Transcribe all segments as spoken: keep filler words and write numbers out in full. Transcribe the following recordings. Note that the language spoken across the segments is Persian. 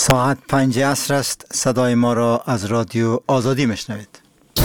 ساعت پنج عصر است. صدای ما را از رادیو آزادی میشنوید.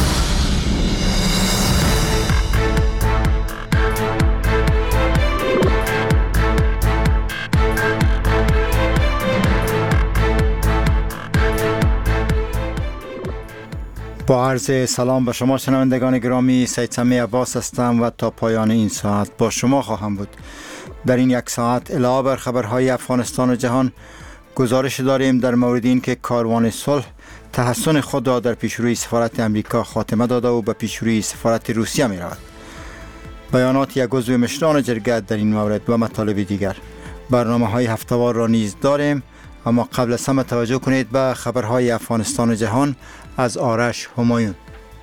با عرض سلام به شما شنوندگان گرامی، سید سمی عباس هستم و تا پایان این ساعت با شما خواهم بود. در این یک ساعت علاوه بر خبرهای افغانستان و جهان، گزارش داریم در مورد این که کاروان صلح تحسن خود را در پیشروی سفارت امریکا خاتمه داده و به پیشروی سفارت روسیه می رود. بیانات یک عضو مشران جرگه در این مورد و مطالب دیگر. برنامه های هفته‌وار را نیز داریم، اما قبل از همه توجه کنید به خبرهای افغانستان و جهان از آرش همایون.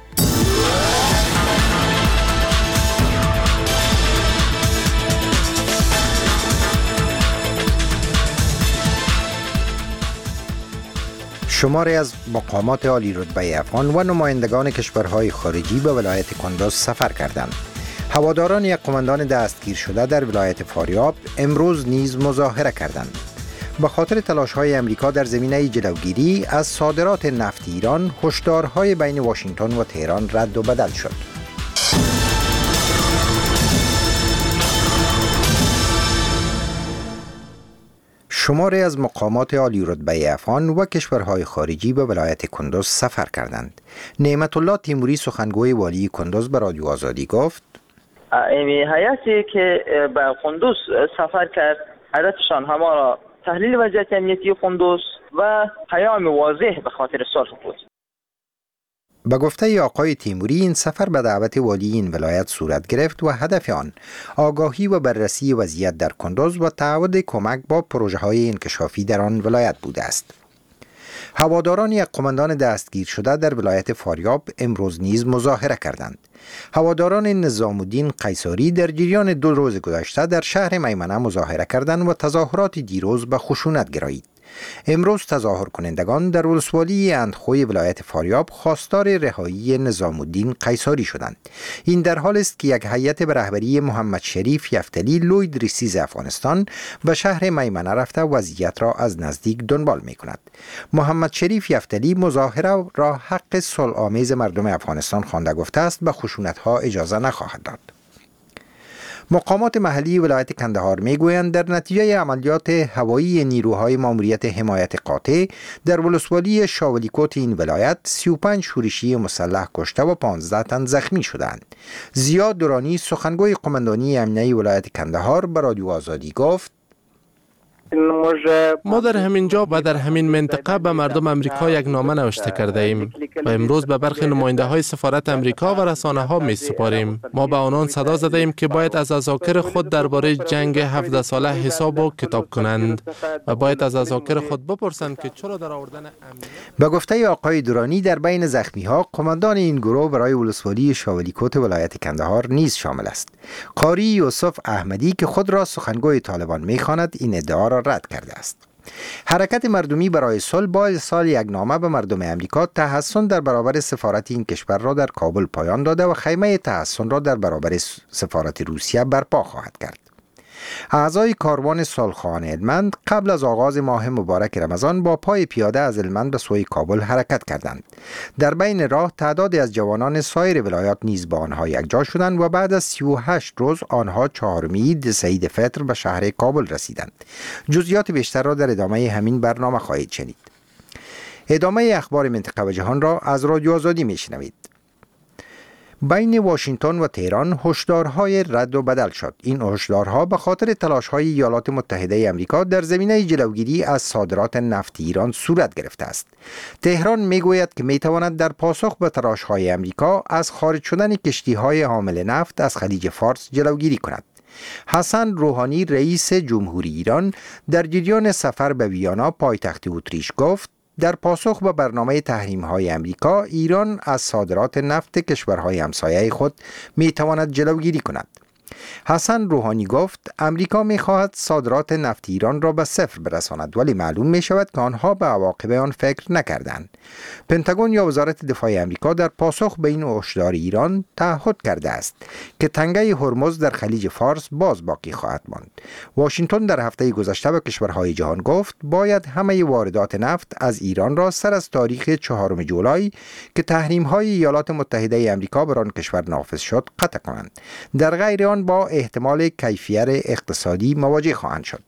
شماری از مقامات عالی رتبه افغان و نمایندگان کشورهای خارجی به ولایت کندوز سفر کردند. هواداران یک قماندان دستگیر شده در ولایت فاریاب امروز نیز مظاهره کردند. به خاطر تلاش‌های امریکا در زمینه جلوگیری از صادرات نفت ایران، هشدارهای بین واشنگتن و تهران رد و بدل شد. شماری از مقامات عالی رتبه افغان و کشورهای خارجی به ولایت کندوز سفر کردند. نعمت الله تیموری سخنگوی والی کندوز به رادیو آزادی گفت: این هیئتی که به کندوز سفر کرد، هدفشان همه را تحلیل وضعیت امنیتی کندوز و پیام واضح به خاطر صلح بود. به گفته آقای تیموری، این سفر به دعوت والی این ولایت صورت گرفت و هدف آن آگاهی و بررسی وضعیت در کندوز و تعهد کمک با پروژه‌های انکشافی در آن ولایت بوده است. هواداران یک قماندان دستگیر شده در ولایت فاریاب امروز نیز مظاهره کردند. هواداران نظام الدین قیصری در جریان دو روز گذشته در شهر میمنه مظاهره کردند و تظاهرات دیروز به خشونت گرایید. امروز تظاهر کنندگان در ولسوالی اندخوی ولایت فاریاب خواستار رهایی نظام الدین قیصری شدند. این در حال است که یک هیئت به رهبری محمد شریف یفتلی لوید ریسیز افغانستان به شهر میمنه رفته وضعیت را از نزدیک دنبال می کند. محمد شریف یفتلی مظاهره را حق صلح آمیز مردم افغانستان خوانده گفته است به خشونت ها اجازه نخواهد داد. مقامات محلی ولایت کندهار میگویند در نتیجه عملیات هوایی نیروهای ماموریت حمایت قاطع در ولسوالی شاولیکوت این ولایت سی و پنج شورشی مسلح کشته و پانزده تن زخمی شدند. زیاد دورانی سخنگوی قماندانی امنیه ولایت کندهار به رادیو آزادی گفت: ما در همین جا و در همین منطقه به مردم امریکا یک نامه نوشته کرده ایم و امروز به برخی نماینده های سفارت امریکا و رسانه ها می سپاریم. ما به آنان صدا زده ایم که باید از اذاکر خود درباره جنگ هفده ساله حساب و کتاب کنند و باید از اذاکر خود بپرسند که چرا در آوردن امنیت. به گفته آقای دورانی در بین زخمی ها قماندان این گروه برای ولسوالی شاولیکوت ولایت کندهار نیز شامل است. قاری یوسف احمدی که خود را سخنگوی طالبان می‌خواند این ادعا را رد کرده است. حرکت مردمی برای صلح با ارسال یک نامه به مردم امریکا تحسن در برابر سفارت این کشور را در کابل پایان داده و خیمه تحسن را در برابر سفارت روسیه برپا خواهد کرد. اعضای کاروان صلح‌خواهان هلمند قبل از آغاز ماه مبارک رمضان با پای پیاده از هلمند به سوی کابل حرکت کردند. در بین راه تعدادی از جوانان سایر ولایات نیز با آنها یکجا شدند و بعد از سی و هشت روز آنها چهارمی عید سعید فطر به شهر کابل رسیدند. جزئیات بیشتر را در ادامه همین برنامه خواهید شنید. ادامه اخبار منطقه و جهان را از رادیو آزادی میشنوید. بین واشنگتن و تهران هشدارهای رد و بدل شد. این هشدارها به خاطر تلاش‌های ایالات متحده آمریکا در زمینه جلوگیری از صادرات نفت ایران صورت گرفته است. تهران میگوید که میتواند در پاسخ به تلاش‌های آمریکا از خارج شدن کشتی‌های حامل نفت از خلیج فارس جلوگیری کند. حسن روحانی رئیس جمهوری ایران در جریان سفر به ویانا پایتخت اتریش گفت: در پاسخ به برنامه تحریم‌های آمریکا، ایران از صادرات نفت کشورهای همسایه خود می‌تواند جلوگیری کند. حسن روحانی گفت امریکا می خواهد صادرات نفت ایران را به صفر برساند، ولی معلوم می شود که آنها به عواقب آن فکر نکردند. پنتاگون یا وزارت دفاع امریکا در پاسخ به این هشدار ایران تعهد کرده است که تنگه هرمز در خلیج فارس باز باقی خواهد ماند. واشنگتن در هفته گذشته به کشورهای جهان گفت باید همه واردات نفت از ایران را سر از تاریخ چهارم جولای که تحریم‌های ایالات متحده آمریکا بر آن کشور نافذ شد قطع کنند. در غیر آن با احتمال کیفیر اقتصادی مواجه خواهند شد.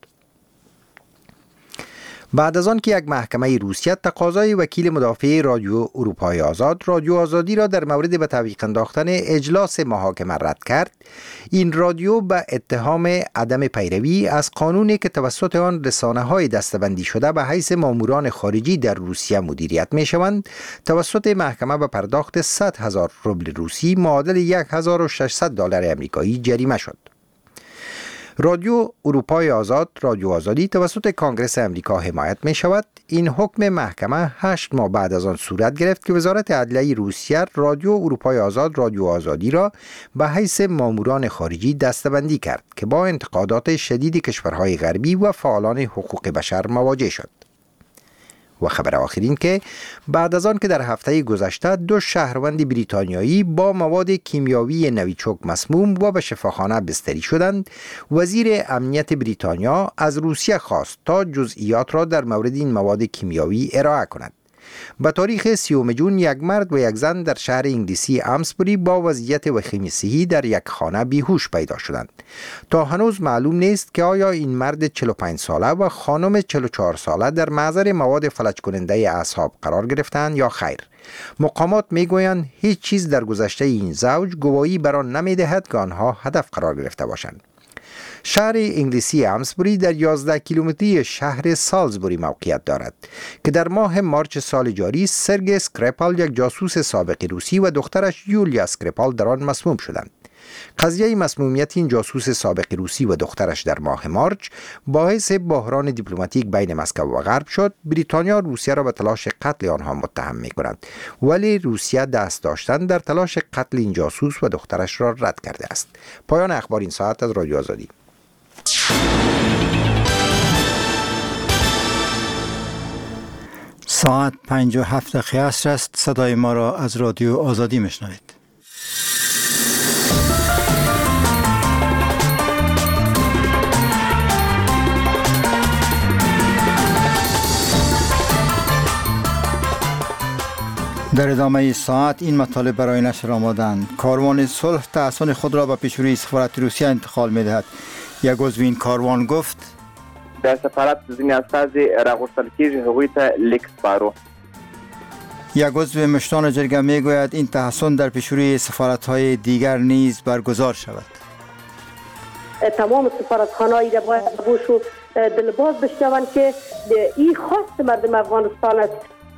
بعد از آن که یک محکمه روسیه تقاضای وکیل مدافع رادیو اروپای آزاد رادیو آزادی را در مورد به تعویق انداختن اجلاس محاکمه رد کرد، این رادیو به اتهام عدم پیروی از قانونی که توسط آن رسانه‌های دسته‌بندی شده به حیث ماموران خارجی در روسیه مدیریت می‌شوند، توسط محکمه به پرداخت صد هزار روبل روسی معادل یک هزار و ششصد دلار آمریکایی جریمه شد. رادیو اروپای آزاد رادیو آزادی توسط کانگرس امریکا حمایت می شود. این حکم محکمه هشت ماه بعد از آن صورت گرفت که وزارت عدلیه روسیه رادیو اروپای آزاد رادیو آزادی را به حیث ماموران خارجی دسته‌بندی کرد که با انتقادات شدید کشورهای غربی و فعالان حقوق بشر مواجه شد. و خبر آخرین که بعد از آن که در هفته گذشته دو شهروند بریتانیایی با مواد کیمیاوی نویچوک مسموم و به شفاخانه بستری شدند، وزیر امنیت بریتانیا از روسیه خواست تا جزئیات را در مورد این مواد کیمیاوی ارائه کند. به تاریخ سیوم جون یک مرد و یک زن در شهر انگلیسی امسبری با وضعیت وخیم صحی در یک خانه بیهوش پیدا شدند. تا هنوز معلوم نیست که آیا این مرد چهل و پنج ساله و خانم چهل و چهار ساله در معذر مواد فلج کننده اعصاب قرار گرفتند یا خیر. مقامات میگویند هیچ چیز در گذشته این زوج گواهی بر آن نمیدهد که آنها هدف قرار گرفته باشند. شهر انگلیسی امسبری در یازده کیلومتری شهر سالزبوری موقعیت دارد که در ماه مارچ سال جاری سرگی اسکریپال یک جاسوس سابق روسی و دخترش یولیا اسکریپال در آن مسموم شدند. قضیه مسمومیت این جاسوس سابق روسی و دخترش در ماه مارچ باعث بحران دیپلماتیک بین مسکو و غرب شد. بریتانیا روسیه را به تلاش قتل آنها متهم می کند، ولی روسیه دست داشتن در تلاش قتل این جاسوس و دخترش را رد کرده است. پایان اخبار این ساعت از رادیو آزادی. ساعت پنج و هفت دقیقه است. صدای ما را از رادیو آزادی میشنوید. در ادامه ساعت این مطالب برای نشر آمدند. کاروان صلح تحصن خود را به پیشروی سفارت روسیه انتقال می‌دهد. یک عضو این کاروان گفت در سفارت ځینې استازي راغوښتل کېږي هغوی ته لیک سپارو. یک عضو مشتان جرگه میگوید این تحصن در پیشروی سفارت‌های دیگر نیز برگزار شود. تمام سفارتخانه‌ای را باید گوش و دلباز بشنوند که این خواست مردم افغانستان است.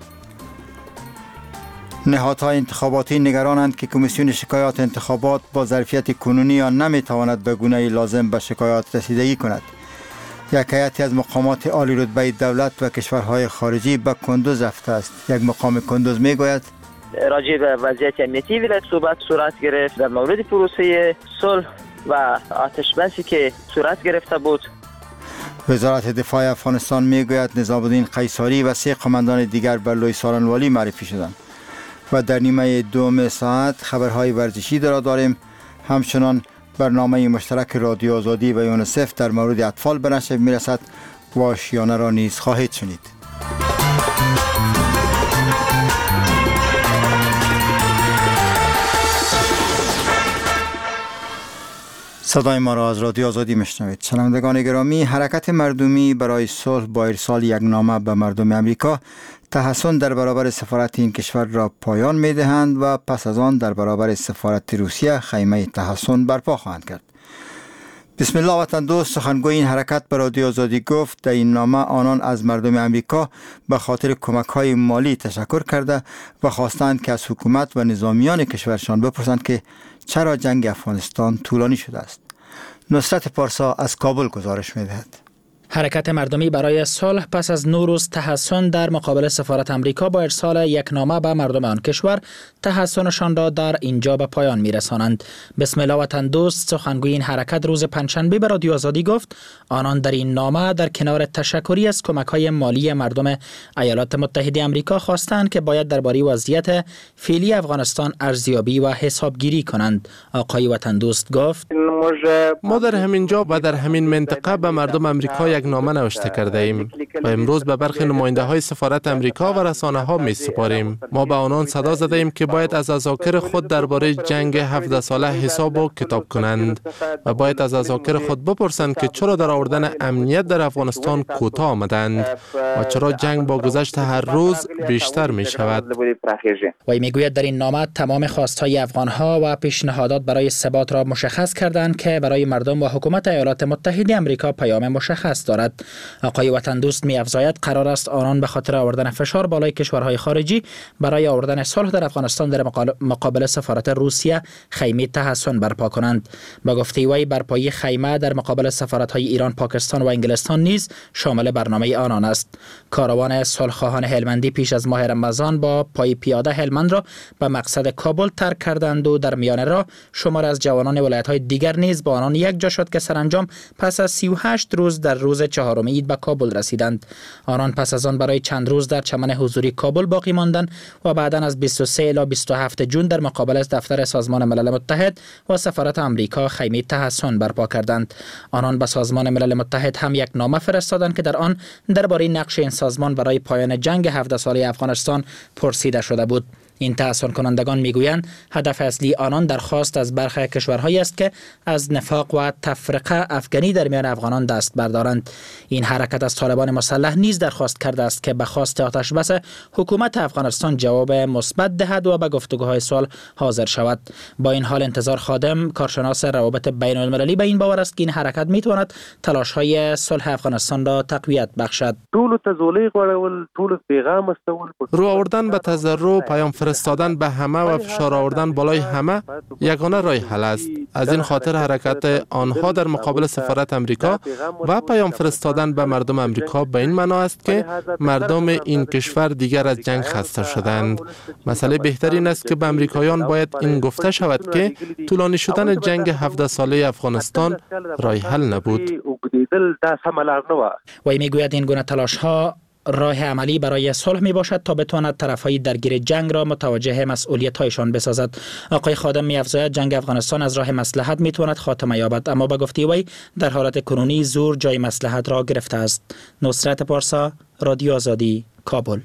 نهادهای انتخاباتی نگرانند که کمیسیون شکایات انتخابات با ظرفیت کنونی آن نمیتواند به گونه لازم به شکایات رسیدگی کند. یک هیئتی از مقامات عالی رتبه دولت و کشورهای خارجی به کندوز رفته است. یک مقام کندوز میگوید راجع به وضعیت امنیتی ولایت صحبت صورت گرفت در مورد پروسه صلح و آتش بسی که صورت گرفته بود. وزارت دفاع افغانستان میگوید نظام الدین قیصری و سه قماندان دیگر بر لوی سالنوالی معرفی شدند. و در نیمه دوم ساعت خبرهای ورزشی را داریم. همچنان برنامه مشترک رادیو آزادی و یونیسف در مورد اطفال به نشر میرسد و آشیانه را نیز خواهید شنید. صدای ما را از رادیو آزادی میشنوید. شنوندگان گرامی، حرکت مردمی برای صلح با ارسال یک نامه به مردم امریکا تحصن در برابر سفارت این کشور را پایان می دهند و پس از آن در برابر سفارت روسیه خیمه تحصن برپا خواهند کرد. بسم الله وطن دوست، سخنگوی این حرکت به رادیو آزادی گفت در این نامه آنان از مردم امریکا به خاطر کمک های مالی تشکر کرده و خواستند که از حکومت و نظامیان کشورشان بپرسند که چرا جنگ افغانستان طولانی شده است. نصرت پارسا از کابل گزارش می دهد. حرکت مردمی برای صلح پس از نو روز تحسن در مقابل سفارت امریکا با ارسال یک نامه به مردم آن کشور تحسنشان را در اینجا به پایان می‌رسانند. بسم الله وطن دوست سخنگوی این حرکت روز پنجشنبه به رادیو آزادی گفت آنان در این نامه در کنار تشکری از کمک‌های مالی مردم ایالات متحده آمریکا خواستند که باید درباره وضعیت فعلی افغانستان ارزیابی و حسابگیری کنند. آقای وطن دوست گفت ما در همین جا و در همین منطقه به مردم آمریکا یک نامه نوشته کرده ایم و امروز به برخی نماینده های سفارت آمریکا و رسانه ها می سپاریم. ما به آنان صدا زده ایم که باید از اذاکر خود درباره جنگ هفده ساله حساب و کتاب کنند و باید از اذاکر خود بپرسند که چرا در آوردن امنیت در افغانستان کوتاه آمدند و چرا جنگ با گذشت هر روز بیشتر می شود. وی می گوید در این نامه تمام خواستهای افغان ها و پیشنهادات برای ثبات را مشخص کردند که برای مردم و حکومت ایالات متحده آمریکا پیام مشخص دارد. آقای وطن دوست می افزاید قرار است آنان به خاطر آوردن فشار بالای کشورهای خارجی برای آوردن صلح در افغانستان در مقابل سفارت روسیه خیمه تحسن برپا کنند. با گفته وی برپایی خیمه در مقابل سفارت‌های ایران، پاکستان و انگلستان نیز شامل برنامه آنان است. کاروان صلح‌خواهان هلمندی پیش از ماه رمضان با پای پیاده هلمند را به مقصد کابل ترک کردند و در میان راه شمار از جوانان ولایت‌های دیگر نیز با آنان یک جا شد که سرانجام پس از سی و هشت روز در روز چهارم عید به کابل رسیدند. آنان پس از آن برای چند روز در چمن حضوری کابل باقی ماندند و بعداً از بیست و سه الی بیست و هفت جون در مقابل دفتر سازمان ملل متحد و سفارت آمریکا خیمه تحسن برپا کردند. آنان به سازمان ملل متحد هم یک نامه فرستادند که در آن درباره نقش این سازمان برای پایان جنگ هفده ساله افغانستان پرسیده شده بود. این تحسن کنندگان میگویند هدف اصلی آنان درخواست از برخی کشورهایی است که از نفاق و تفرقه افغانی در میان افغانان دست بردارند. این حرکت از طالبان مسلح نیز درخواست کرده است که به خواست آتش بس حکومت افغانستان جواب مثبت دهد و به گفتگوهای صلح حاضر شود. با این حال انتظار خادم، کارشناس روابط بین المللی، به این باور است که این حرکت میتواند تلاش‌های صلح افغانستان را تقویت بخشد. رو آوردن به تضرع، پیام فرستادن به همه و فشار آوردن بالای همه یگانه راه حل است. از این خاطر حرکت آنها در مقابل سفارت امریکا و پیام فرستادن به مردم امریکا به این معنا است که مردم این کشور دیگر از جنگ خسته شدند. مسئله بهتر این است که به امریکایان باید این گفته شود که طولانی شدن جنگ هفده ساله افغانستان راه حل نبود. وی میگوید این گونه تلاش ها راه عملی برای صلح می باشد تا بتواند طرفهای درگیر جنگ را متوجه مسئولیت هایشان بسازد. آقای خادم می افزاید جنگ افغانستان از راه مصلحت می تواند خاتمه یابد، اما به گفته وی در حالت کنونی زور جای مصلحت را گرفته است. نصرت پارسا، رادیو آزادی، کابل.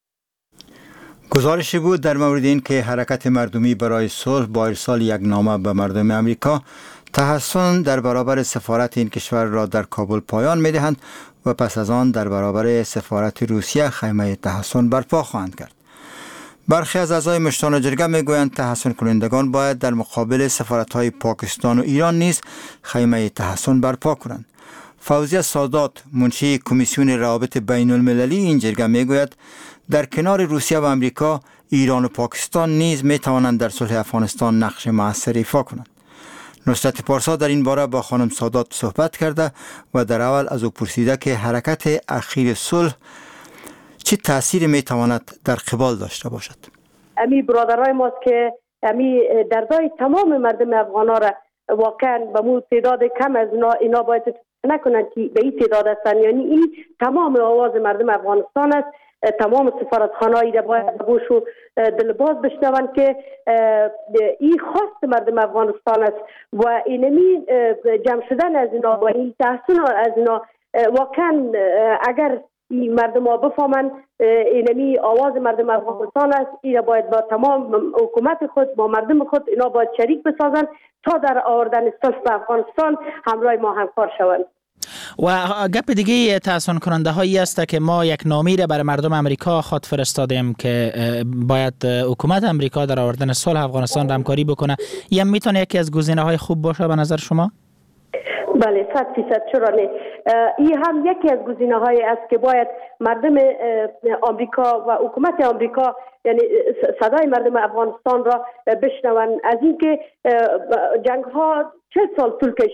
گزارشی بود در مورد این که حرکت مردمی برای صلح با ارسال یک نامه به مردم آمریکا تحسن در برابر سفارت این کشور را در کابل پایان می دهند و پس از آن در برابر سفارت روسیه خیمه تحسن برپا خواهند کرد. برخی از اعضای مشتان جرگه می گویند تحسن کنندگان باید در مقابل سفارت‌های پاکستان و ایران نیز خیمه تحسن برپا کنند. فوزیه سادات، منشی کمیسیون روابط بین المللی این جرگه می گوید در کنار روسیه و امریکا، ایران و پاکستان نیز می توانند در صلح افغانستان نقش مؤثر ایفا کنند. نصرت پارسا در این باره با خانم سادات صحبت کرده و در اول از او پرسیده که حرکت اخیر صلح چه تأثیری می تواند در قبال داشته باشد. امی برادرای ماست که امی دردای تمام مردم افغانا را واقعا به مو تعداد کم از اینا, اینا باید نکنند که به این تعداد هستند. یعنی این تمام آواز مردم افغانستان است. تمام سفارتخانه‌ای را باید بگوش و دلباز بشنوند که این خواست مردم افغانستان است و اینمی جمع شدن از اینا و این تحسن از اینا واقعا اگر این مردم ها بفهمند اینمی آواز مردم افغانستان است، این باید با تمام حکومت خود با مردم خود اینا باید شریک بسازند تا در آوردن صلح به افغانستان همراه ما همکار شوند. و گپ دیگه تحسن کننده هایی است که ما یک نامه را برای مردم امریکا خط فرستادیم که باید حکومت امریکا در آوردن صلح افغانستان همکاری بکنه. این میتونه یکی از گزینه های خوب باشه به نظر شما؟ بله، صد فیصد چرا نه. این هم یکی از گزینه های است که باید مردم آمریکا و حکومت آمریکا یعنی صدای مردم افغانستان را بشنوند. از اینکه جنگ ها چه سال طول کشید،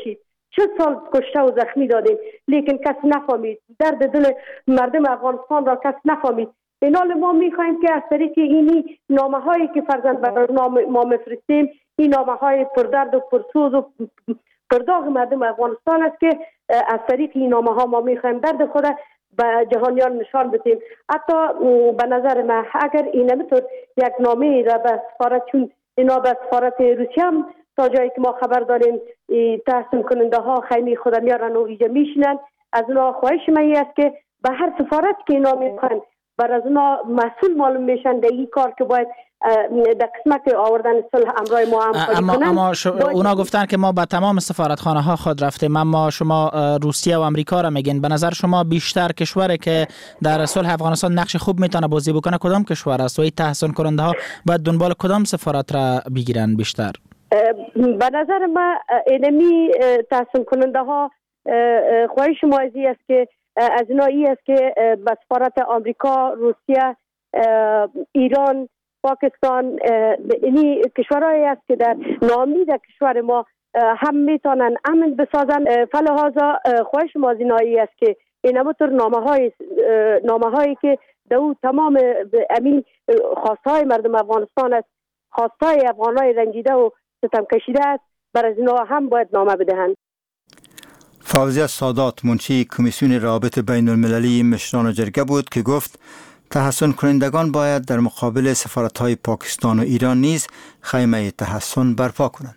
چه سال کشته و زخمی دادیم، لیکن کس نفهمید درد دل مردم افغانستان را کس نفهمید. این حال ما میخواهیم که از طریق اینی نامه هایی که فرزند برای ما میفرستیم، این نامه های پردرد و پرسوز و پرداغ مردم افغانستان است که از طریق این نامه ها ما میخواهیم درد خود به جهانیان نشان بدیم. حتی به نظر من اگر این نمیتون یک نامه را به سفارت، چون اینا به سفارت روسیه هم تا جایی که ما خبر داریم تحصیل کننده ها خیمه خود میارن و اینجا میشینن، از اونا خواهش من است که به هر سفارت که اینا میخوان بر از اونا مسئول معلوم میشن در این کار که باید در قسمت آوردن صلح امرای ما هم اما, اما ش... اونا گفتن که ما به تمام سفارتخانه ها خود رفتیم، اما شما روسیه و امریکا را میگین. به نظر شما بیشتر کشوری که در صلح افغانستان نقش خوب میتونه بازی بکنه کدام کشور است و این تحسین کننده ها باید دنبال کدام سفارت را بگیرن بیشتر؟ به نظر من اینمی تحسین کننده ها خواهش ما ازی است که از اینا ای است که به سفارت آمریکا، روسیه، ایران، پاکستان، اینی کشورهایی است که در نامی در کشور ما هم میتونن امن بسازن. فلحاظا خواهش ما از اینا ای است که این همونطور نامه های نامه هایی که در او تمام امین خواستهای مردم افغانستان است، خواستهای افغانهای رنجیده و ستم کشیده است، بر از اینا هم باید نامه بدهند. فوزیه سادات منشی کمیسیون روابط بین المللی مشران جرگه بود که گفت تحسین کنندگان باید در مقابل سفارت‌های پاکستان و ایران نیز خیمه تحسین برپا کنند.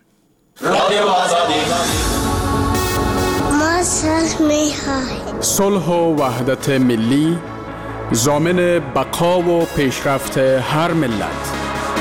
صلح و وحدت ملی ضامن بقا و پیشرفت هر ملت.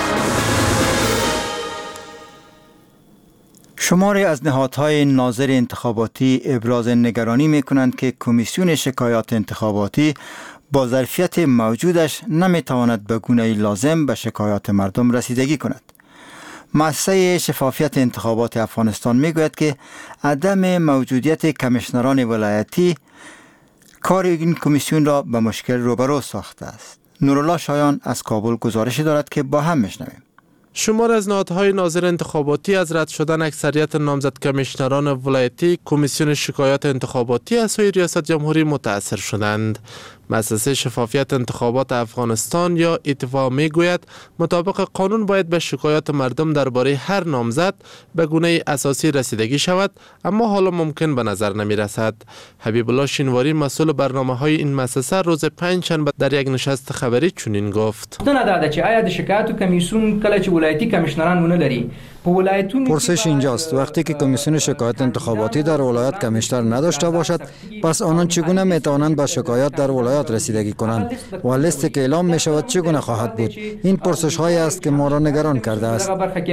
شماری از نهادهای ناظر انتخاباتی ابراز نگرانی می کنند که کمیسیون شکایات انتخاباتی با ظرفیت موجودش نمی تواند به گونه لازم به شکایات مردم رسیدگی کند. مؤسسه شفافیت انتخابات افغانستان می گوید که عدم موجودیت کمیشنران ولایتی کار این کمیسیون را به مشکل روبرو ساخته است. نورالله شایان از کابل گزارش دارد که با هم میشنویم. شمار از نهادهای ناظر انتخاباتی از رد شدن اکثریت نامزد کمیشنران ولایتی کمیسیون شکایات انتخاباتی از سوی ریاست جمهوری متاثر شدند. مؤسسه شفافیت انتخابات افغانستان یا ایتفا می گوید مطابق قانون باید به شکایات مردم درباره هر نامزد به گونه اساسی رسیدگی شود، اما حالا ممکن به نظر نمی رسد. حبیب الله شینواری مسئول برنامه های این مؤسسه روز پنجشنبه در یک نشست خبری چنین گفت: پرسش اینجاست، وقتی که کمیسیون شکایات انتخاباتی در ولایت کمیشنر نداشته باشد، پس آنان چگونه می توانند به شکایات در ولایت رسیدگی کنند و لیستی که اعلام می شود چگونه خواهد بود؟ این پرسش هایی است که ما را نگران کرده است.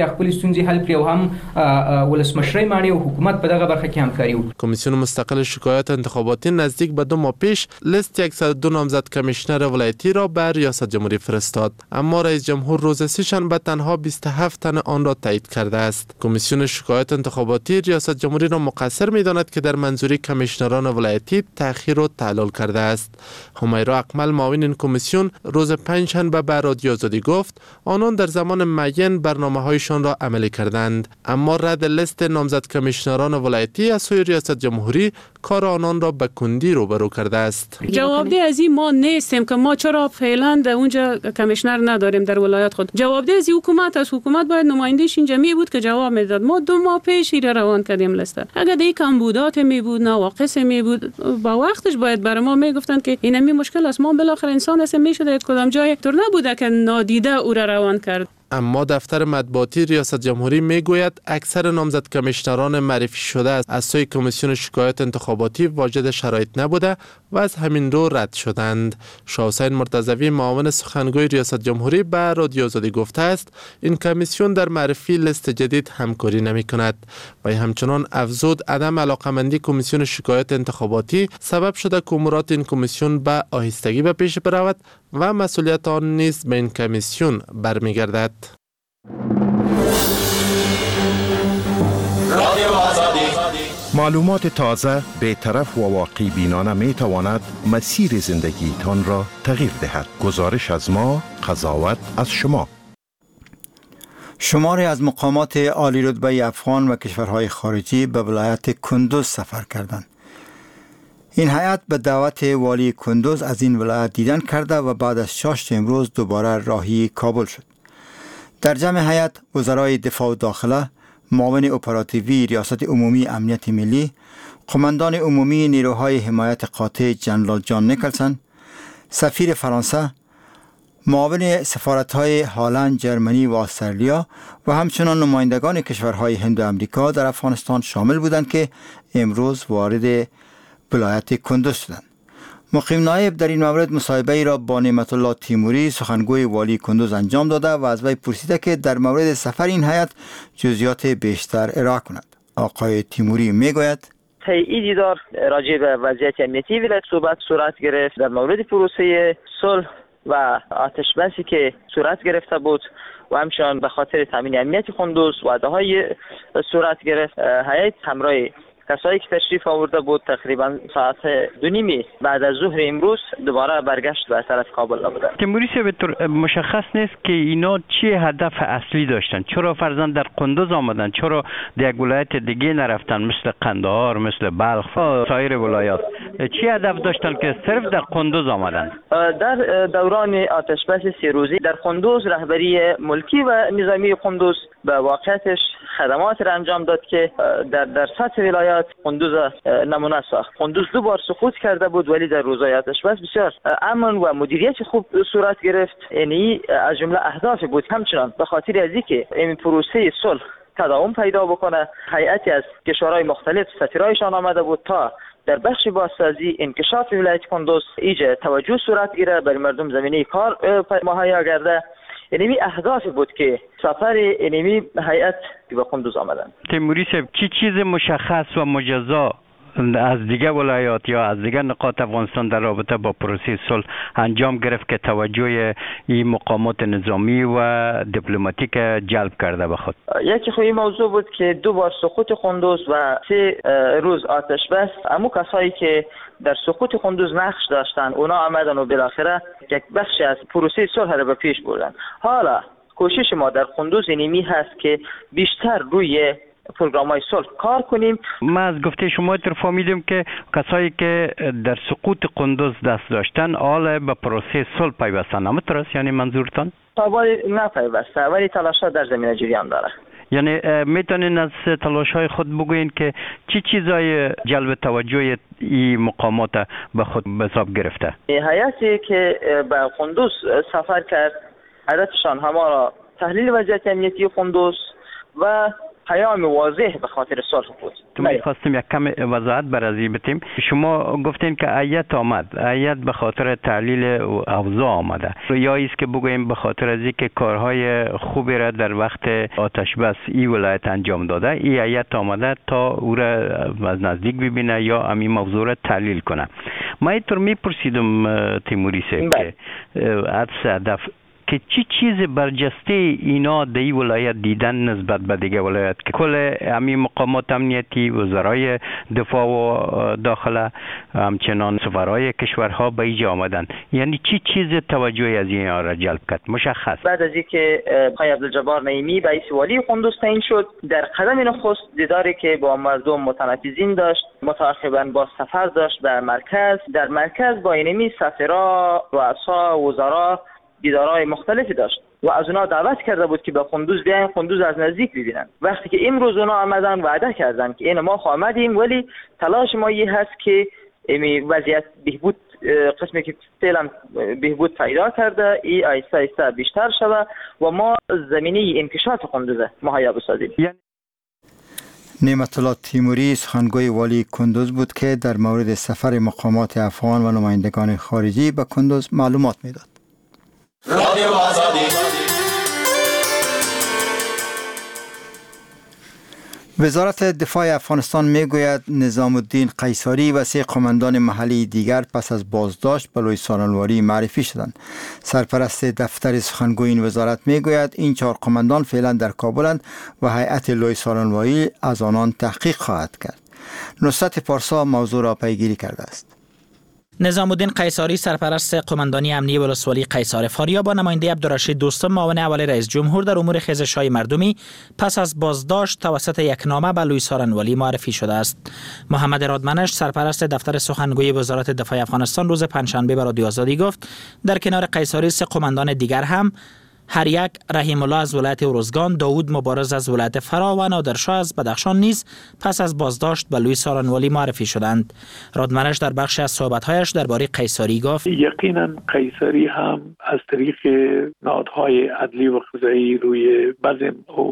کمیسیون مستقل شکایات انتخاباتی نزدیک به دو ماه پیش لیست صد و دو نامزد کمیشنر ولایتی را به ریاست جمهوری فرستاد، اما رئیس جمهور روز سه‌شنبه تنها بیست و هفت تن آن را تایید کرده است. کمیسیون شکایات انتخاباتی ریاست جمهوری را مقصر می‌داند که در منظوری کمیشنران ولایتی تأخیر و تعلل کرده است. همیرا اکمل معاون این کمیسیون روز پنجشنبه به رادیو آزادی گفت آنان در زمان معین برنامه‌هایشان را عملی کردند، اما رد لیست نامزد کمیشنران ولایتی از سوی ریاست جمهوری کار آنان را به کندی روبرو کرده است. جوابده از این ما نیستیم که ما چرا فعلا در اونجا کمیشنر نداریم در ولایت خود. جوابده از حکومت است. حکومت باید نمایندهش اینجا می بود که جواب میداد. ما دو ماه پیش را روان کردیم لیست. اگر دی کمبودات می بود، نواقص می بود، با وقتش باید برای ما میگفتن که این می مشکل است. ما بالاخره انسان هستیم، میشد کدام جای طور نبوده که نادیده او را روان کرد. اما دفتر مطبوعاتی ریاست جمهوری میگوید اکثر نامزد کمیشنران معرفی شده از سوی کمیسیون شکایات انتخاباتی واجد شرایط نبوده و از همین رو رد شدند. شاه حسین مرتضوی معاون سخنگوی ریاست جمهوری به رادیو آزادی گفته است این کمیسیون در معرفی لیست جدید همکاری نمی کند و همچنان افزود عدم علاقمندی کمیسیون شکایات انتخاباتی سبب شده که امورات این کمیسیون به آهستگی به پیش برود و مسئولیت آن نیز به این کمیسیون برمیگردد. معلومات تازه، بی‌طرف و واقعی بینانه می تواند مسیر زندگی تان را تغییر دهد. گزارش از ما، قضاوت از شما. شماری از مقامات عالی رتبه افغان و کشورهای خارجی به ولایت کندوز سفر کردند. این هیئت به دعوت والی کندوز از این ولایت دیدن کرده و بعد از شاشت امروز دوباره راهی کابل شد. در جمع هیئت وزرای دفاع و داخله، معاون اپراتیوی ریاست عمومی امنیت ملی، قماندان عمومی نیروهای حمایت قاطع جنرال جان نیکلسن، سفیر فرانسه، معاون سفارت‌های هلند، جرمنی و استرالیا و همچنان نمایندگان کشورهای هند و امریکا در افغانستان شامل بودند که امروز وارد ولایت کندوز شدند. مقیم نایب در این مورد مصاحبه ای را با نعمت الله تیموری سخنگوی والی کندوز انجام داده و از وی پرسیده که در مورد سفر این هیئت جزئیات بیشتر ارائه کند. آقای تیموری میگوید هیئتی دیدار راجع به وضعیت امنیتی ولایت صحبت صورت گرفت در مورد پروسه صلح و آتش بسی که صورت گرفته بود و همچنان به خاطر تامین امنیت کندوز وعده های صورت گرفت. هیئت همراه کسایی که تشریف آورده بود تقریبا ساعت دو نیمی بعد از ظهر امروز دوباره برگشت به طرف کابل آمدند. تیموری صاحب، مشخص نیست که اینا چی هدف اصلی داشتن؟ چرا فرضاً در کندوز آمدن؟ چرا در یک ولایت دیگه نرفتن مثل قندهار، مثل بلخ و سایر ولایات؟ چی هدف داشتن که صرف در کندوز آمدن؟ در دوران آتش بس سه روزه در کندوز رهبری ملکی و نظامی کندوز به واقعیتش خدمات را انجام داد که در در سطح ولایات کندوز نمونه ساخت. کندوز دو بار سقوط کرده بود ولی در روزهای آتش بس بسیار امن و مدیریت خوب صورت گرفت. یعنی از جمله اهداف بود. همچنان به خاطر از اینکه این پروسه صلح تداوم پیدا بکنه، هیئتی از کشورهای مختلف سفیرایشان آمده بود تا در بخش بازسازی انکشاف ولایت کندوز ایجا توجه صورت گیره، برای مردم زمینه کار مهیا گرده. اینمی اهداف بود که سفر اینمی هیئت به کندوز آمدن. تیموری صاحب، چی چیز مشخص و مجزا از دیگه ولایات یا از دیگه نقاط افغانستان در رابطه با پروسه صلح انجام گرفت که توجه این مقامات نظامی و دیپلماتیک جلب کرده به خود؟ یکی خو این موضوع بود که دو بار سقوط کندوز و سه روز آتش بس، اما کسایی که در سقوط کندوز نقش داشتن اونا آمدن و بالاخره یک بخشی از پروسه صلح را به پیش بردن. حالا کوشش ما در کندوز اینمی هست که بیشتر روی پروگرام‌های صلح کار کنیم. ما از گفته شما تر فهمیدیم که کسایی که در سقوط کندوز دست داشتن حالا به پروسه صلح پیوستن. اما درست یعنی منظورتان؟ طبعا نه پیوسته ولی تلاش‌ها در زمینه جریان داره. یعنی میتونین از تلاش‌های خود بگوین که چی چیزای جلب توجه این مقامات به خود به حساب گرفته؟ هیئتی که به کندوز سفر کرد هدفشان همارا تحلیل وضعیت امنیتی کندوز و پیام واضح به خاطر صلح بود. تو می‌خواستم یک کم وضاحت بر از این بدیم. شما گفتین که هیئت آمد، هیئت به خاطر تحلیل اوضاع آمده، یا است که بگوییم به خاطر از اینکه کارهای خوبی را در وقت آتش بس این ولایت انجام داده، این هیئت آمده تا او را از نزدیک ببینه یا همین موضوع را تحلیل کنه. ما اینطور میپرسیدم تیموری صاحب که از هدف که چی چیز برجسته اینا در این ولایت دیدن نسبت به دیگه ولایت که کل همین مقامات امنیتی، وزرای دفاع و داخله، همچنان سفرهای کشورها به اینجا آمدن، یعنی چی چیز توجه از اینا را جلب کرد مشخص؟ بعد از اینکه آقای عبدالجبار نعیمی رئیس والی کندوز تعیین شد، در قدم نخست دیداری که با مردم متنفذین داشت، متعاقباً با سفر داشت به مرکز، در مرکز با اینمی سفرا، رؤسا وزرا دیدارهای مختلفی داشت و از اونا دعوت کرده بود که به کندوز بیاین، کندوز از نزدیک ببینن. وقتی که امروز اونا آمدن وعده کردن که این ما آمدیم ولی تلاش ما یه هست که این وضعیت بهبود قسمی که فعلا بهبود پیدا کرده ای آیسته آیسته بیشتر شده و ما زمینه انکشاف کندوز مهیا بسازیم. نعمت الله تیموری سخنگوی والی کندوز بود که در مورد سفر مقامات افغان و نمایندگان خارجی به کندوز معلومات میداد. رادیو آزادی. وزارت دفاع افغانستان میگوید نظام الدین قیصری و سه قماندان محلی دیگر پس از بازداشت به لوی سالنواری معرفی شدند. سرپرست دفتر سخنگوی این وزارت میگوید این چهار قماندان فعلا در کابلند و هیئت لوی سالنواری از آنان تحقیق خواهد کرد. نصرت پارسا موضوع را پیگیری کرده است. نظام الدین قیصاری سرپرست قماندانی امنیه ولسوالی قیصار فاریاب با نماینده عبدالرشید دوستم معاون اول رئیس جمهور در امور خیزش‌های مردمی پس از بازداشت توسط یک نامه به لویی سارنوالی معرفی شده است. محمد رادمنش سرپرست دفتر سخنگوی وزارت دفاع افغانستان روز پنجشنبه به رادیو آزادی گفت در کنار قیصاری سه قماندان دیگر هم هر یک رحیم الله از ولایت ارزگان، داوود مبارز از ولایت فرا و نادرشاه از بدخشان نیز پس از بازداشت به لویی سارنوالی معرفی شدند. رادمنش در بخش از صحبت‌هایش درباره قیصاری گفت یقینا قیصاری هم از طریق نهادهای عدلی و قضایی روی بعضی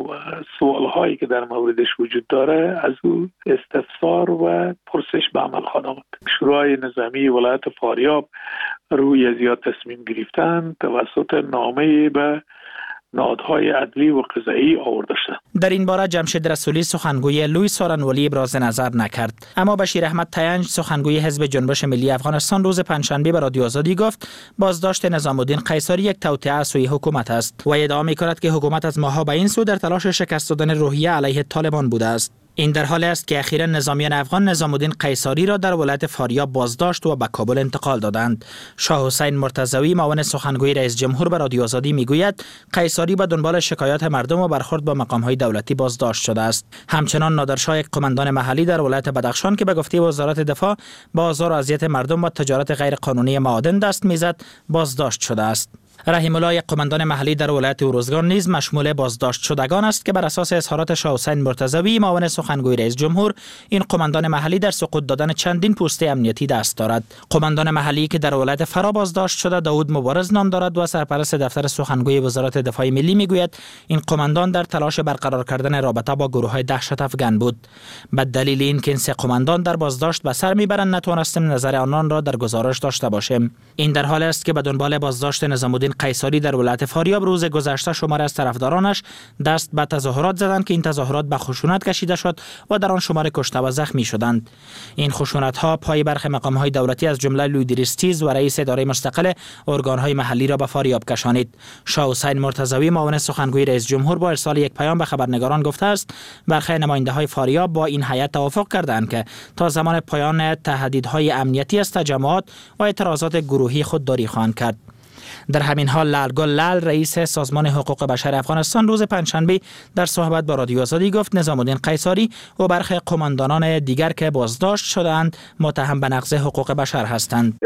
سوال‌هایی که در موردش وجود داره از او استفسار و پرسش به عمل خواهد آمد. شورای نظامی ولایت فاریاب روی زیاد تصمیم گرفتن توسط نامه به نهادهای عدلی و قضایی آورده شد. در این باره جمشید رسولی سخنگوی لویی سارنوالی ابراز نظر نکرد، اما بشیر احمد تینج سخنگوی حزب جنبش ملی افغانستان روز پنجشنبه به رادیو آزادی گفت بازداشت نظام الدین قیصاری یک توطئه از سوی حکومت است و ادعا می‌کند که حکومت از ماه‌ها به این سو در تلاش شکست دادن روحیه علیه طالبان بوده است. این در حالی است که اخیراً نظامیان افغان نظام الدین قیصاری را در ولایت فاریاب بازداشت و به کابل انتقال دادند. شاه حسین مرتضوی معاون سخنگوی رئیس جمهور به رادیو آزادی میگوید قیصاری به دنبال شکایات مردم و برخورد با مقام‌های دولتی بازداشت شده است. همچنان نادرشاه یک قماندان محلی در ولایت بدخشان که به گفته وزارت دفاع با آزار و اذیت مردم و تجارت غیرقانونی معادن دست میزد بازداشت شده است. رحیم الله یک قماندان محلی در ولایت ارزگان نیز مشمول بازداشت شدگان است که بر اساس اظهارات شاه حسین مرتضوی معاون سخنگوی رئیس جمهور این قماندان محلی در سقوط دادن چندین پست امنیتی دست دارد. قماندان محلی که در ولایت فرا بازداشت شده داوود مبارز نام دارد و سرپرست دفتر سخنگوی وزارت دفاع ملی میگوید این قماندان در تلاش برقرار کردن رابطه با گروه‌های دهشت افغان بود. به دلیل این که این سه قماندان در بازداشت به سر میبرند نتوانستیم نظر آنان را در گزارش داشته باشیم. این در حالی است که به دنبال بازداشت نظام الدین قیصاری در ولایت فاریاب روز گذشته شمار از طرفدارانش دست به تظاهرات زدند که این تظاهرات به خشونت کشیده شد و در آن شمار کشته و زخمی شدند. این خشونت ها پای برخی مقام های دولتی از جمله لویدریستیز و رئیس اداره مستقل ارگان های محلی را به فاریاب کشانید. شاه حسین مرتضوی معاون سخنگوی رئیس جمهور با ارسال یک پیام به خبرنگاران گفته است برخی نماینده های فاریاب با این هیئت توافق کردند که تا زمان پایان تهدیدهای امنیتی از تجمعات و اعتراضات گروهی خودداری خواهند کرد. در همین حال لالگل لال رئیس سازمان حقوق بشر افغانستان روز پنجشنبه در صحبت با رادیو آزادی گفت نظام الدین قیصاری و برخی قماندانان دیگر که بازداشت شدند متهم به نقض حقوق بشر هستند.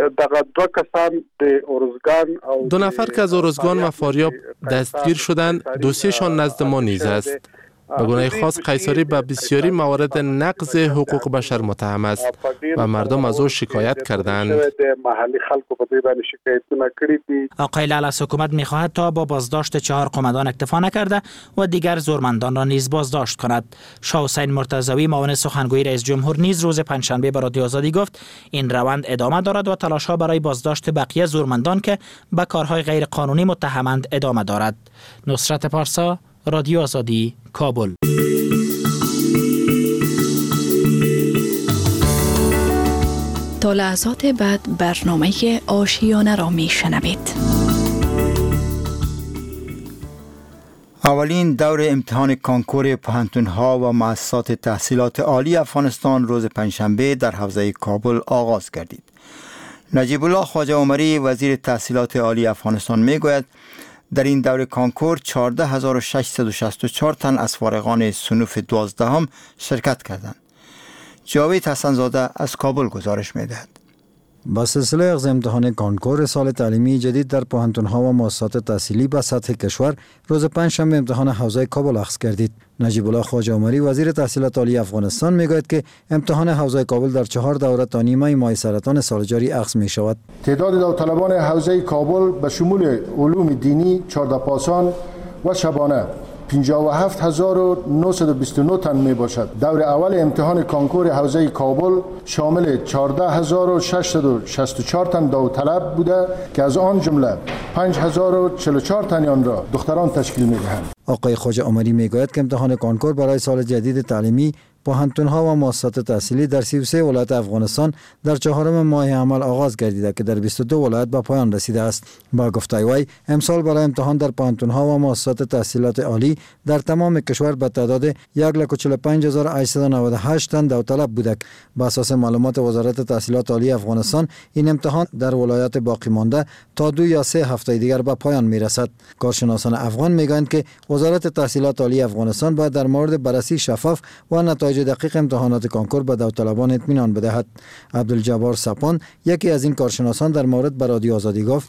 دو نفر که از ارزگان و فاریاب دستگیر شدند دوسیشان نزد ما نیز است. به گونه خاص قیصاری به بسیاری موارد نقض حقوق بشر متهم است و مردم از او شکایت کردند. آقای لال از حکومت می‌خواهد تا با بازداشت چهار قماندان اکتفا نکرده و دیگر زورمندان را نیز بازداشت کند. شاه حسین مرتضوی معاون سخنگوی رئیس جمهور نیز روز پنجشنبه به رادیو آزادی گفت این روند ادامه دارد و تلاش‌ها برای بازداشت بقیه زورمندان که به کارهای غیرقانونی متهمند ادامه دارد. نصرت پارسا، رادیو آزادی، کابل. تا لحظات بعد برنامه آشیانه را می شنوید. اولین دور امتحان کانکور پوهنتون‌ها و مؤسسات تحصیلات عالی افغانستان روز پنجشنبه در حوزه کابل آغاز گردید. نجیب الله خواجه عمری وزیر تحصیلات عالی افغانستان میگوید در این دور کانکور چهارده هزار و ششصد و شصت و چهار تن از فارغان صنوف دوازدهم شرکت کردند. جاوید حسن‌زاده از کابل گزارش می‌دهد. با سلسله اخذ امتحان کانکور سال تعلیمی جدید در پوهنتون‌ها و مؤسسات تحصیلی به سطح کشور روز پنجشنبه امتحان حوزه کابل اخذ گردید. نجیب الله خواجه عمری وزیر تحصیلات عالی افغانستان میگوید که امتحان حوزه کابل در چهار دوره تا نیمه ماه سرطان سال جاری اخذ می شود. تعداد داوطلبان حوزه کابل به شمول علوم دینی چهارده پاسان و شبانه پنجاه و هفت هزار و نهصد و بیست و نه تن می باشد. دور اول امتحان کانکور حوزه کابل شامل چهارده هزار و ششصد و شصت و چهار تن داوطلب بوده که از آن جمله پنج هزار و چهل و چهار تن آن را دختران تشکیل می دهند. آقای خواجه عمری میگوید که امتحان کانکور برای سال جدید تعلیمی پوهنتون‌ها و مؤسسات تحصیلی در سی و سه ولایت افغانستان در چهارم ماه عمل آغاز گردیده که در بیست و دو ولایت به پایان رسیده است. با گفته وی امسال برای امتحان در پوهنتون‌ها و مؤسسات تحصیلات عالی در تمام کشور به تعداد یک لاک و چهل و پنج هزار و هشتصد و نود و هشت تن داوطلب بوده. بر اساس معلومات وزارت تحصیلات عالی افغانستان این امتحان در ولایات باقی مانده تا دو یا سه هفته دیگر به پایان میرسد. کارشناسان افغان میگویند که وزارت تحصیلات عالی افغانستان باید در مورد بررسی شفاف و نتایج دقیق امتحانات کانکور به داوطلبان اطمینان بدهد. عبدالجبار سپان یکی از این کارشناسان در مورد به رادیو آزادی گفت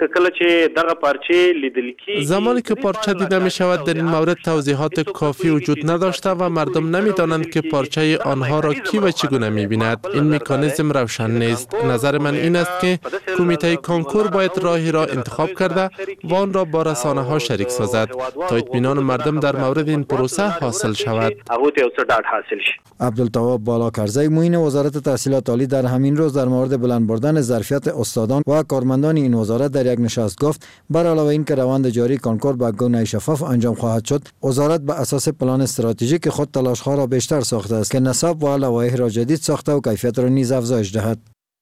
زمانی که پارچه دیده می شود در این مورد توضیحات کافی وجود نداشته و مردم نمی دانند که پارچه آنها را کی و چگونه می بیند. این مکانیزم روشن نیست. نظر من این است که کمیته کانکور باید راهی را انتخاب کرده و آن را با رسانه ها شریک سازد تا اطمینان مردم در مورد این پروسه حاصل شود. عبدالتواب بالاکرزی معین وزارت تحصیلات عالی در همین روز در مورد بلند بردن ظرفیت استادان و کارمندان این وزارت در یک نشست گفت بر علاوه این که روند جاری کانکور به گونه شفاف انجام خواهد شد، وزارت به اساس پلان استراتژیک خود تلاش‌ها را بیشتر ساخته است که نصاب و لوایح را جدید ساخته و کیفیت را نیز افزایش دهد.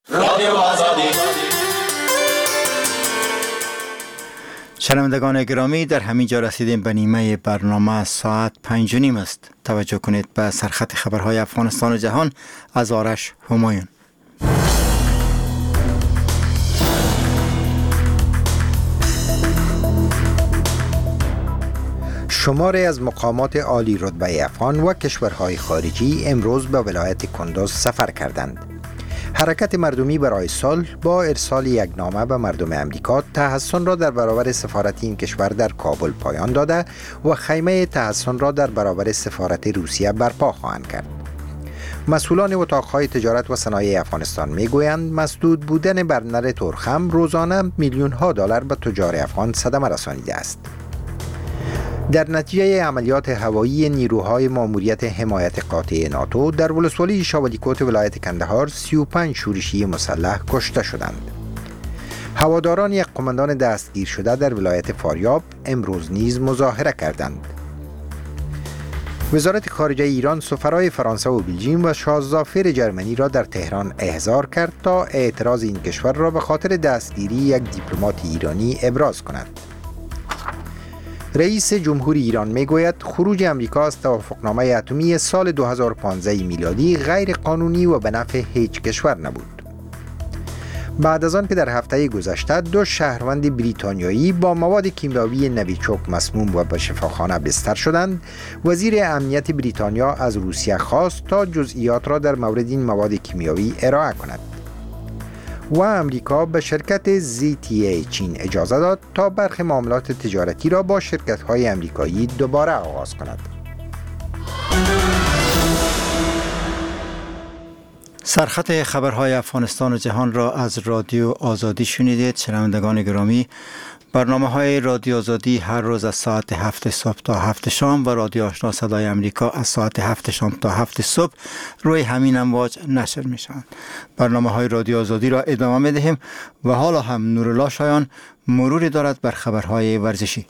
شنوندگان گرامی، در همین جا رسیدیم به نیمه برنامه. ساعت پنج و نیم است. توجه کنید به سرخط خبرهای افغانستان و جهان از آرش همایون. شماری از مقامات عالی رتبه افغان و کشورهای خارجی امروز به ولایت کندوز سفر کردند. حرکت مردمی برای صلح با ارسال یک نامه به مردم امریکا تحصن را در برابر سفارت این کشور در کابل پایان داده و خیمه تحصن را در برابر سفارت روسیه برپا خواهند کرد. مسئولان اتاقهای تجارت و صنایع افغانستان میگویند مسدود بودن برنر ترخم روزانه میلیون ها دلار به تجار افغان صدمه رسانیده است. در نتیجه عملیات هوایی نیروهای ماموریت حمایت قاطع ناتو در ولسوالی شاولیکوت ولایت کندهار سی و پنج شورشی مسلح کشته شدند. هواداران یک قماندان دستگیر شده در ولایت فاریاب امروز نیز مظاهره کردند. وزارت خارجه ایران سفرای فرانسه و بلژیم و شاهزافر جرمنی را در تهران احضار کرد تا اعتراض این کشور را به خاطر دستگیری یک دیپلمات ایرانی ابراز کند. رئیس جمهور ایران میگوید خروج امریکا از توافقنامه اتمی سال دو هزار و پانزده میلادی غیر قانونی و به نفع هیچ کشور نبود. بعد از آن که در هفته گذشته دو شهروند بریتانیایی با مواد کیمیاوی نویچوک مسموم و به شفاخانه بستر شدند، وزیر امنیت بریتانیا از روسیه خواست تا جزئیات را در مورد این مواد کیمیاوی ارائه کند. و امریکا به شرکت زی تی ای چین اجازه داد تا برخی معاملات تجارتی را با شرکت‌های امریکایی دوباره آغاز کند. سرخط خبرهای افغانستان و جهان را از رادیو آزادی شنیدید. شنوندگان گرامی، برنامه های رادیو آزادی هر روز از ساعت هفت صبح تا هفت شام و رادیو آشنا صدای امریکا از ساعت هفت شام تا هفت صبح روی همین امواج نشر می شوند. برنامه های رادیو آزادی را ادامه می دهیم و حالا هم نورالله شایان مروری دارد بر خبرهای ورزشی.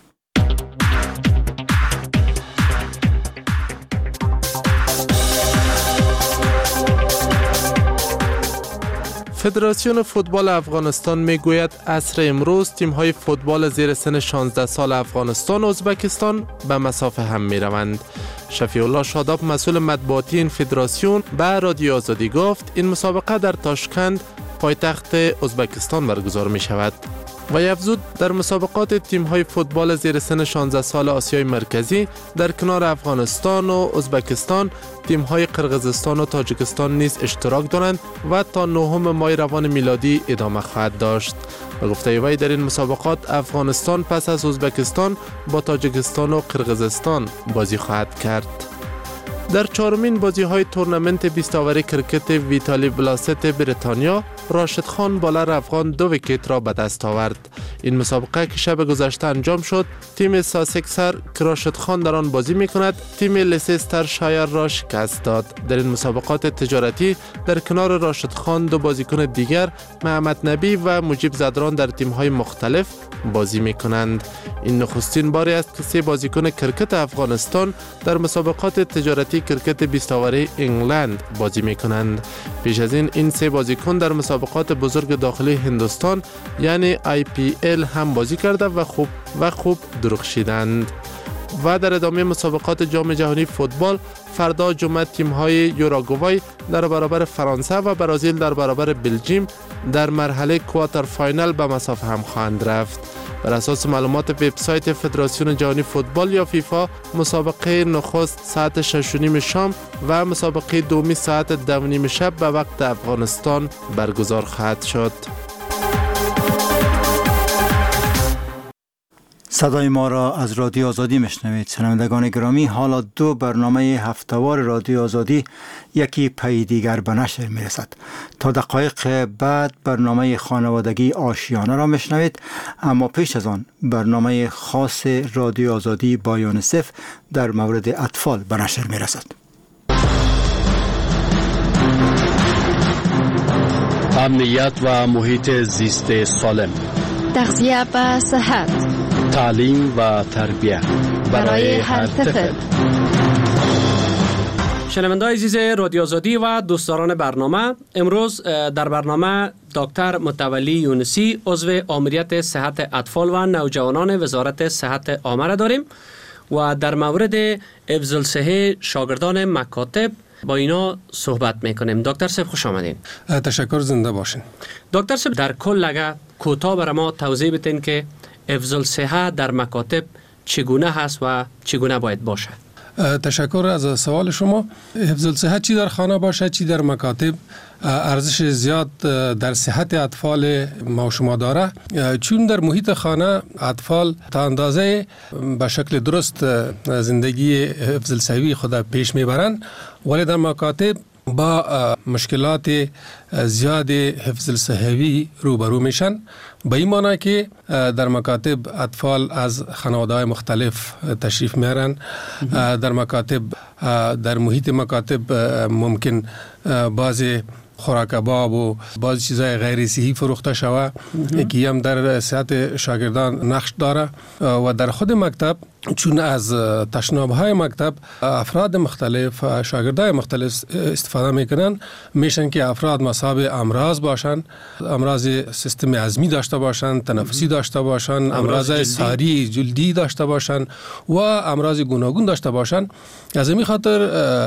فدراسیون فوتبال افغانستان میگوید عصر امروز تیم‌های فوتبال زیر سن شانزده سال افغانستان و ازبکستان به مسافه هم می‌روند. شفیع الله شاداب مسئول مطبوعاتی این فدراسیون به رادیو آزادی گفت این مسابقه در تاشکند پایتخت ازبکستان برگزار می‌شود. و افزود در مسابقات تیم‌های فوتبال زیر سن شانزده سال آسیای مرکزی در کنار افغانستان و ازبکستان تیم‌های قرقیزستان و تاجیکستان نیز اشتراک دارند و تا نهم ماه روان میلادی ادامه خواهد داشت. به گفته وی در این مسابقات افغانستان پس از ازبکستان با تاجیکستان و قرقیزستان بازی خواهد کرد. در چهارمین بازی‌های تورنمنت بیست اوور کرکت ویتالی بلاسط بریتانیا، راشد خان بالر افغان دو ویکت را به دست آورد. این مسابقه که شب گذشته انجام شد، تیم ساسکسر که راشد خان در آن بازی می‌کند، تیم لسستر شایر را شکست داد. در این مسابقات تجارتی در کنار راشد خان دو بازیکن دیگر محمد نبی و مجیب زدران در تیم‌های مختلف بازی می کنند. این نخستین باری است که سه بازیکن کرکت افغانستان در مسابقات تجارتی کرکت بیست اوری انگلند بازی می کنند. پیش از این این سه بازیکن در مسابقات بزرگ داخلی هندوستان یعنی آی پی ال هم بازی کرده و خوب و خوب درخشیدند. و در ادامه مسابقات جام جهانی فوتبال فردا جمعه تیم‌های یوروگوای در برابر فرانسه و برزیل در برابر بلژیم در مرحله کوارتر فاینال به مسافه هم خواهند رفت. بر اساس معلومات وبسایت فدراسیون جهانی فوتبال یا فیفا، مسابقه نخست ساعت شش و نیم شام و مسابقه دومی ساعت دو و نیم شب به وقت افغانستان برگزار خواهد شد. صدای ما را از رادیو آزادی میشنوید. شنوندگان گرامی، حالا دو برنامه هفته‌وار رادیو آزادی یکی پی دیگر به نشر میرسد. تا دقایق بعد برنامه خانوادگی آشیانه را میشنوید، اما پیش از آن برنامه خاص رادیو آزادی با یونیسف در مورد اطفال به نشر میرسد. امنیت و محیط زیست سالم، تغذیه و صحت، تعلیم و تربیت برای هر طفل. شنونده‌های عزیز رادیو آزادی و دوستداران برنامه، امروز در برنامه دکتر متولی یونسی، عضو آمریت صحت اطفال و نوجوانان وزارت صحت عامه را داریم و در مورد حفظ الصحه شاگردان مکاتب با اینا صحبت میکنیم. دکتر صاحب خوش آمدین. تشکر، زنده باشین. دکتر صاحب در کل اگه کوتاه برای ما توضیح بدین که حفظ الصحه در مکاتب چگونه هست و چگونه باید باشه؟ تشکر از سوال شما. حفظ الصحه چی در خانه باشه چی در مکاتب ارزش زیاد در صحت اطفال ما و شما داره، چون در محیط خانه اطفال تا اندازه به شکل درست زندگی حفظ الصحوی خود پیش میبرند، ولی در مکاتب با مشکلات زیاد حفظ الصحوی روبرو میشن. به این معنی که در مکاتب اطفال از خانواده‌های مختلف تشریف میارن. در مکاتب در محیط مکاتب ممکن بعضی خوراکباب و بعضی چیزهای غیر صحی فروخته شوه که هم در صحت شاگردان نقش داره. و در خود مکتب چون از تشنابهای مکتب افراد مختلف شاگردای مختلف استفاده میکنن، میشن که افراد مصاب امراض باشن، امراض سیستم هضمی داشته باشن، تنفسی داشته باشن، امراض ساری جلدی داشته باشن و امراض گوناگون داشته باشن. از این خاطر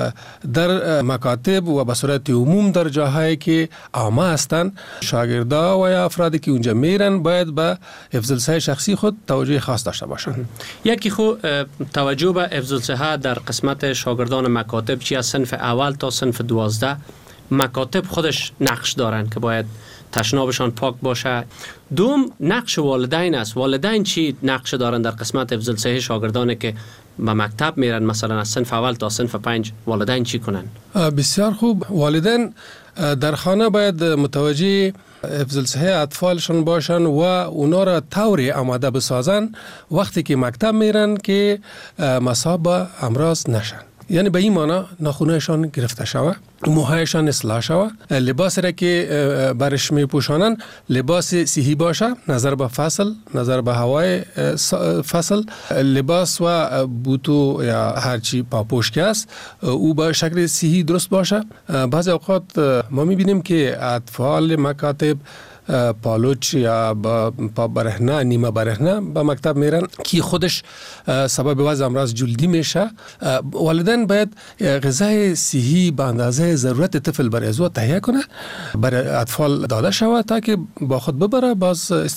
در مکاتب و به صورت عموم در جاهایی که عامه هستن، شاگردا و افرادی که اونجا میرن باید به حفظ الصحه شخصی خود توجه خاص داشته باشن. یکی خو توجه به حفظ الصحه در قسمت شاگردان مکاتب، چی از صنف اول تا صنف دوازده مکاتب خودش نقش دارن که باید تشنابشان پاک باشه. دوم نقش والدین است. والدین چی نقش دارن در قسمت حفظ الصحه شاگردانی که به مکتب میرن، مثلا از صنف اول تا صنف پنج والدین چی کنن؟ بسیار خوب. والدین در خانه باید متوجه حفظ الصحه اطفالشون باشن و اونا را طوری آماده بسازن وقتی که مکتب میرن که مصاب امراض نشن. یعنی به این معنی ناخونهشان گرفته شوه، موهایشان اصلاح شوه، لباس را که برش می پوشانن لباس صحی باشه، نظر به فصل، نظر به هوای فصل، لباس و بوتو یا هرچی پاپوش که است او به شکل صحی درست باشه. بعضی اوقات ما می بینیم که اطفال مکاتب پالوچ یا با برهنه نیمه برهنه به مکتب میرن که خودش سبب وضع امراض جلدی میشه. والدین باید غذای صحی به اندازه ضرورت طفل برای ازو تهیه کنه، برای اطفال داده شود تا که با خود ببره، باز